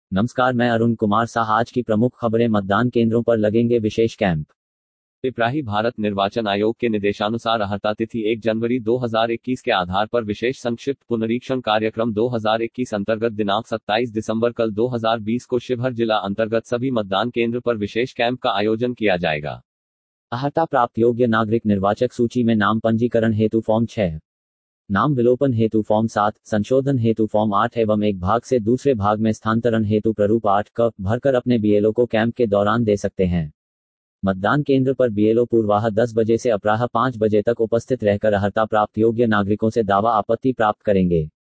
नमस्कार, मैं अरुण कुमार शाह। आज की प्रमुख खबरें। मतदान केंद्रों पर लगेंगे विशेष कैंप। पिपराही भारत निर्वाचन आयोग के निर्देशानुसार अहर्ता तिथि 1 जनवरी 2021 के आधार पर विशेष संक्षिप्त पुनरीक्षण कार्यक्रम 2021 अंतर्गत दिनांक 27 दिसंबर कल 2020 को शिवहर जिला अंतर्गत सभी मतदान केंद्र पर विशेष कैंप का आयोजन किया जाएगा। अहर्ता प्राप्त योग्य नागरिक निर्वाचक सूची में नाम पंजीकरण हेतु फॉर्म 6, नाम विलोपन हेतु फॉर्म 7, संशोधन हेतु फॉर्म 8 एवं एक भाग से दूसरे भाग में स्थानांतरण हेतु प्रारूप 8 क भरकर अपने बीएलओ को कैंप के दौरान दे सकते हैं। मतदान केंद्र पर बीएलओ पूर्वाह 10 बजे से अपराह 5 बजे तक उपस्थित रहकर अहर्ता प्राप्त योग्य नागरिकों से दावा आपत्ति प्राप्त करेंगे।